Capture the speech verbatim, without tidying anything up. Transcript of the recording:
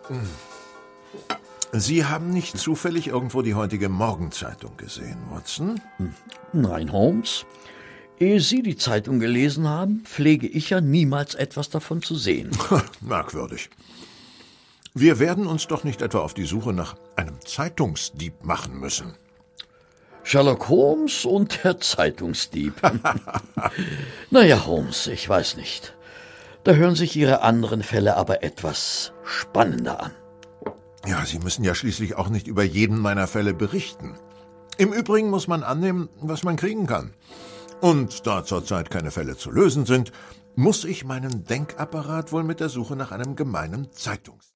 Sie haben nicht zufällig irgendwo die heutige Morgenzeitung gesehen, Watson? Nein, Holmes. Ehe Sie die Zeitung gelesen haben, pflege ich ja niemals etwas davon zu sehen. Merkwürdig. Wir werden uns doch nicht etwa auf die Suche nach einem Zeitungsdieb machen müssen. Sherlock Holmes und der Zeitungsdieb. Naja, Holmes, ich weiß nicht. Da hören sich Ihre anderen Fälle aber etwas spannender an. Ja, Sie müssen ja schließlich auch nicht über jeden meiner Fälle berichten. Im Übrigen muss man annehmen, was man kriegen kann. Und da zurzeit keine Fälle zu lösen sind, muss ich meinen Denkapparat wohl mit der Suche nach einem gemeinen Zeitungs...